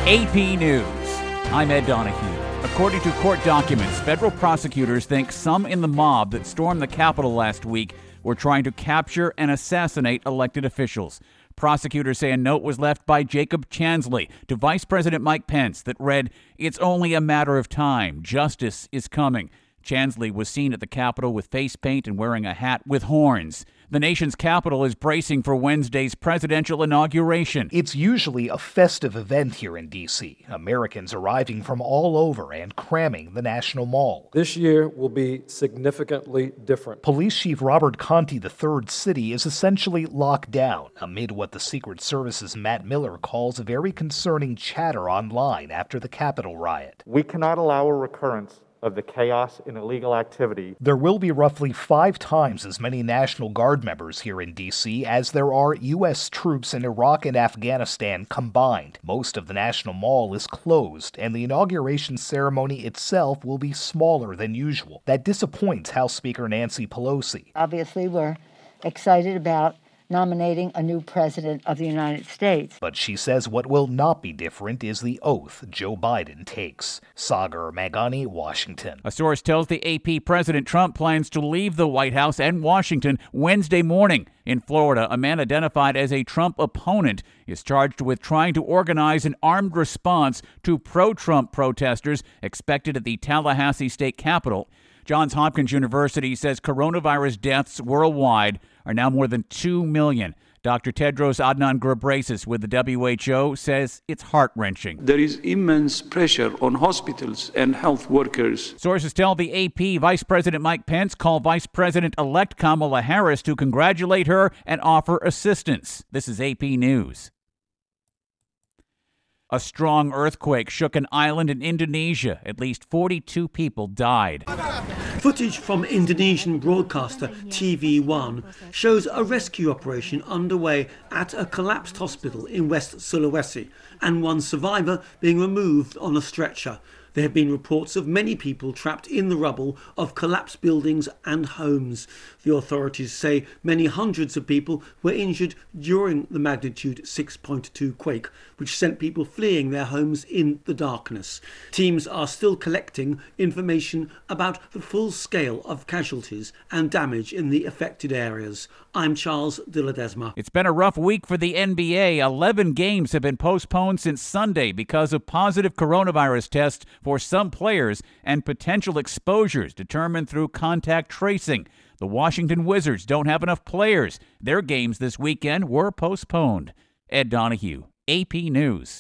AP News. I'm Ed Donahue. According to court documents, federal prosecutors think some in the mob that stormed the Capitol last week were trying to capture and assassinate elected officials. Prosecutors say a note was left by Jacob Chansley to Vice President Mike Pence that read, "It's only a matter of time. Justice is coming." Chansley was seen at the Capitol with face paint and wearing a hat with horns. The nation's capital is bracing for Wednesday's presidential inauguration. It's usually a festive event here in D.C., Americans arriving from all over and cramming the National Mall. This year will be significantly different. Police Chief Robert Conti III's city is essentially locked down amid what the Secret Service's Matt Miller calls a very concerning chatter online after the Capitol riot. We cannot allow a recurrence of the chaos and illegal activity. There will be roughly 5 times as many National Guard members here in D.C. as there are U.S. troops in Iraq and Afghanistan combined. Most of the National Mall is closed, and the inauguration ceremony itself will be smaller than usual. That disappoints House Speaker Nancy Pelosi. Obviously, we're excited about nominating a new president of the United States. But she says what will not be different is the oath Joe Biden takes. Sagar Meghani, Washington. A source tells the AP President Trump plans to leave the White House and Washington Wednesday morning. In Florida, a man identified as a Trump opponent is charged with trying to organize an armed response to pro-Trump protesters expected at the Tallahassee State Capitol. Johns Hopkins University says coronavirus deaths worldwide are now more than 2 million. Dr. Tedros Adhanom Ghebreyesus with the WHO says it's heart-wrenching. There is immense pressure on hospitals and health workers. Sources tell the AP Vice President Mike Pence called Vice President-elect Kamala Harris to congratulate her and offer assistance. This is AP News. A strong earthquake shook an island in Indonesia. At least 42 people died. Footage from Indonesian broadcaster TV1 shows a rescue operation underway at a collapsed hospital in West Sulawesi and one survivor being removed on a stretcher. There have been reports of many people trapped in the rubble of collapsed buildings and homes. The authorities say many hundreds of people were injured during the magnitude 6.2 quake, which sent people fleeing their homes in the darkness. Teams are still collecting information about the full scale of casualties and damage in the affected areas. I'm Charles de Ledesma. It's been a rough week for the NBA. 11 games have been postponed since Sunday because of positive coronavirus tests for some players and potential exposures determined through contact tracing. The Washington Wizards don't have enough players. Their games this weekend were postponed. Ed Donahue, AP News.